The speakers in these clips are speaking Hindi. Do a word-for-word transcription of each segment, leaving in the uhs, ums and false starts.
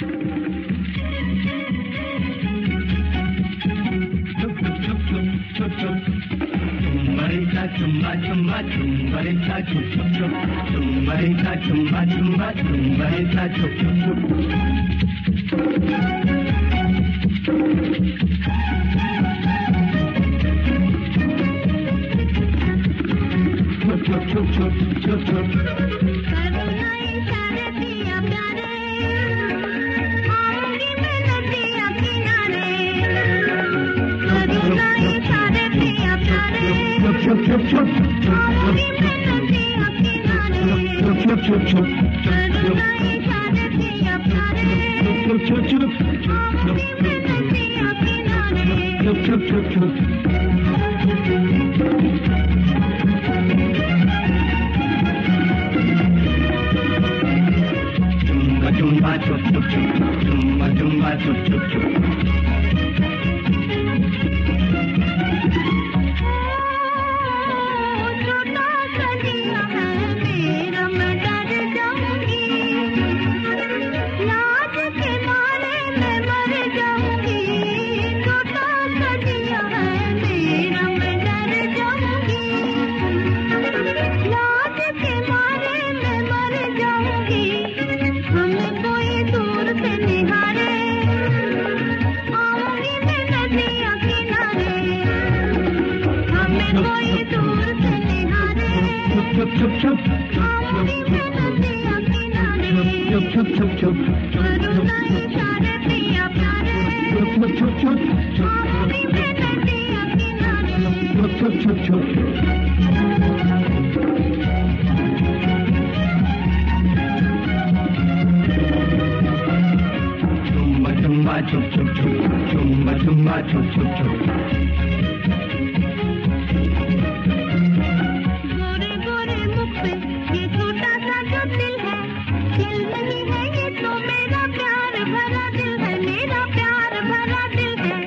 chumba chumba chumbarita chup chup chup chumbarita chumba chumba chumbarita chup chup chup chup chup chup chup chup करुणाई सारे पिया प्यारे आऊंगी मैं नदिया किनारे करुणाई सारे पिया प्यारे chup chup chup आऊंगी मैं नदिया किनारे chup chup chup chup करुणाई सारे पिया प्यारे chup chup chup आऊंगी मैं नदिया किनारे chup chup chup chup chumba chup chup chup chumba chumba chup chup chup छोटा सा दिया है मेरा मैं डर जाऊंगी लाज के मारे मैं मर जाऊंगी छोटा सा दिया है मेरा मैं डर जाऊंगी लाज के मारे मैं मर जाऊंगी हमें कोई दूर से निहारे आऊंगी मैं नदिया किनारे हमें कोई दूर से निहारे chup chup chup आऊंगी मैं नदिया किनारे chup chup chup chup करुणाई सारे पिया प्यारे chup chup chup आऊंगी मैं नदिया किनारे chup chup chup chumba chumba chup chup chup chumba chumba chup chup chup गोरे गोरे मुख पे ये छोटा सा जो दिल है दिल नहीं है ये तो मेरा प्यार भरा दिल है मेरा प्यार भरा दिल है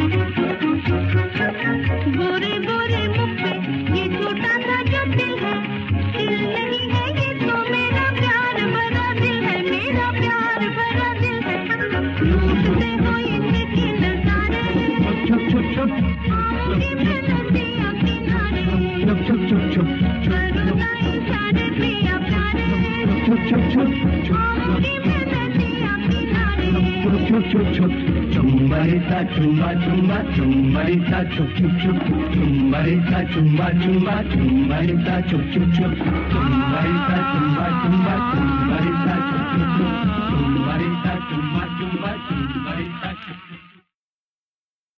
गोरे गोरे मुख पे ये छोटा सा जो दिल है दिल नहीं है ये तो मेरा प्यार भरा दिल है मेरा प्यार भरा दिल है लूटते हो इनके नजारे chup chup chup आऊंगी मैं नदिया किनारे chup chup chup chup करुणाई सारे पिया प्यारे chup chup chup आऊंगी मैं नदिया किनारे chup chup chup chup chumbarita chumba chumba chumbarita chup chup chup chumbarita chumba chumba chumbarita chup chup chup chumbarita chumba